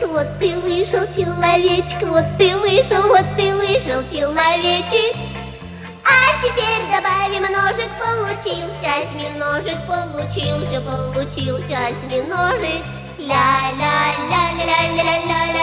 вот ты вышел, человечек, вот ты вышел, человечек. А теперь добавим ножик, получился осьминожек, получился осьминожек. Ля-ля-ля-ля-ля-ля-ля-ля.